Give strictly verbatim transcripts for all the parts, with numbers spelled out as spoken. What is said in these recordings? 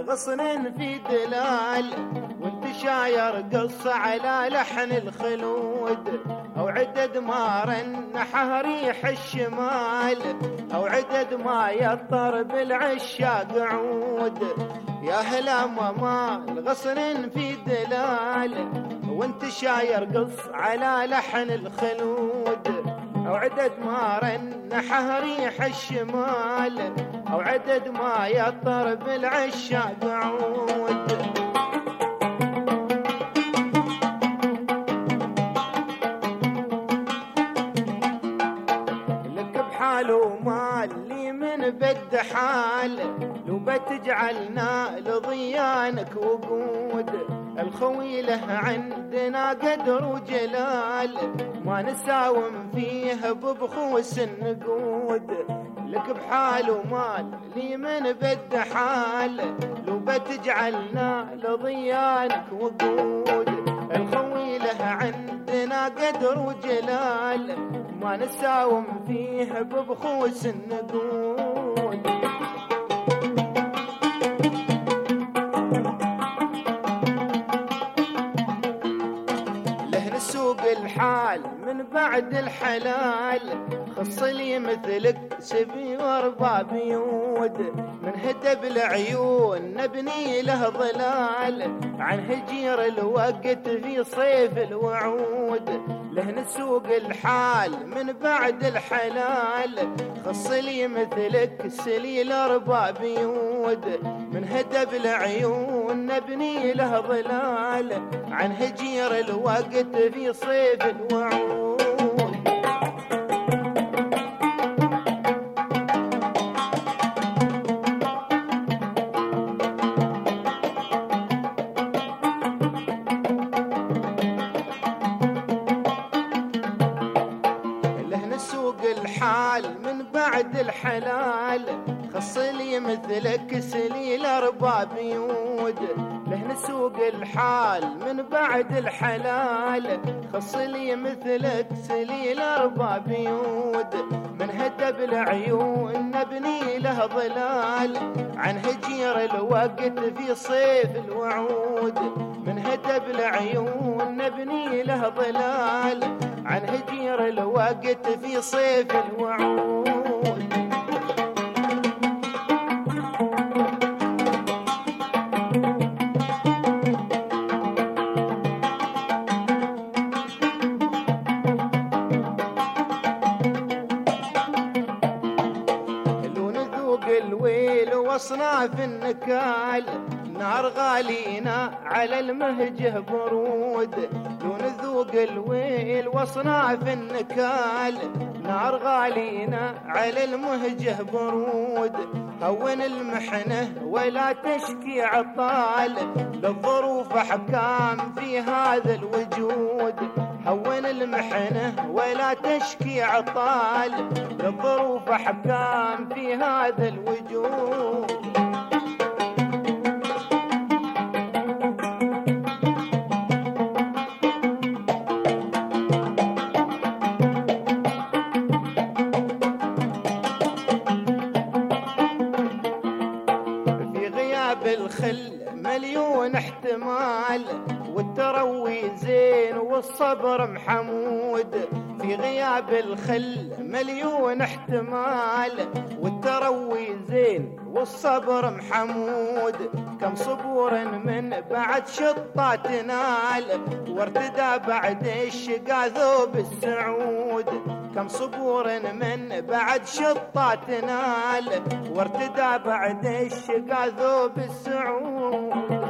الغصن في دلال، وانت شاير قص على لحن الخلود، او عدد ما رنحه ريح الشمال، او عدد ما يطر بالعشاق عود. يا هلا ماما الغصن في دلال، وانت شاير قص على لحن الخلود، او عدد ما رنحه ريح الشمال، او عدد ما يطر بالعشاق عود. لك بحاله مال لي من بد حال، لو بتجعلنا لضيانك وقود. الخويله عندنا قدر وجلال، ما نساوم فيه ببخوس النقود. لك بحال ومال لي من بد حال، لو بتجعلنا لضيانك وقود. الخويله عندنا قدر وجلال، ما نساوم فيه ببخوس النقود. سوق الحال من بعد الحلال، خص لي مثلك سبي واربع بيود. من هدب العيون نبني له ظلال، عن هجير الوقت في صيف الوعود. له نسوق الحال من بعد الحلال، خص لي مثلك سليل اربع بيود. من هدب العيون نبني له ظلال، عن هجير الوقت في صيف الوعود. له نسوق الحال من بعد الحلال، خص لي مثلك سليل اربع بيود. له نسوق الحال من بعد الحلال، خص لي مثلك سليل اربع بيود. من هدب العيون نبني له ظلال، عن هجير الوقت في صيف الوعود. من هدب العيون نبني له ظلال، عن هجير الوقت في صيف الوعود. الويل واصناف النكال، نار غالينا على المهجه برود. لو نذوق الويل واصناف النكال، نار غالينا على المهجه برود. هون المحنه ولا تشكي عطال، للظروف احكام في هذا الوجود. هون المحنه ولا تشكي عطال، للظروف احكام في هذا الوجود. بالخل مليون احتمال، والتروي زين والصبر محمود. في غياب الخل مليون احتمال، والتروي زين والصبر محمود. كم صبور من بعد شطة تنال، وارتدى بعد الشقا ذوب السعود. كم صبور من بعد شطة تنال، وارتدى بعد الشقا ذوب السعود.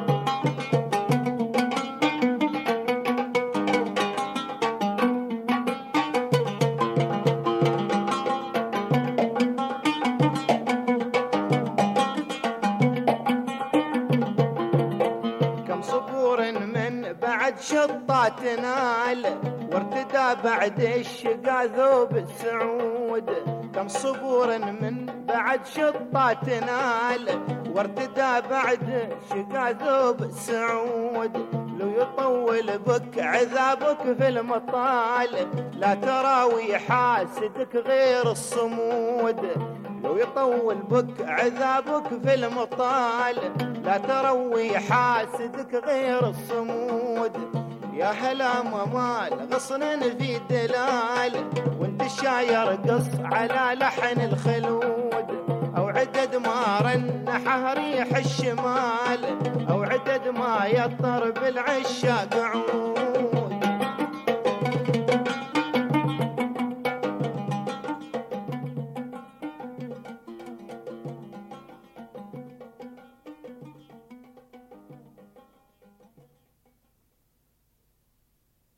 بعد شطة تنال، وارتدى بعد الشقا ذوب السعود. كم صبور من بعد شطة تنال، وارتدى بعد الشقا ذوب السعود. لو يطول بك عذابك في المطال، لا تراوي حاسدك غير الصمود. لو يطول بك عذابك في المطال، لا تروي حاسدك غير الصمود. يا هلا ممال غصن في دلال، وانت شاير قص على لحن الخلود. او عدد ما رنحه ريح الشمال، او عدد ما يطر بالعشاق عود.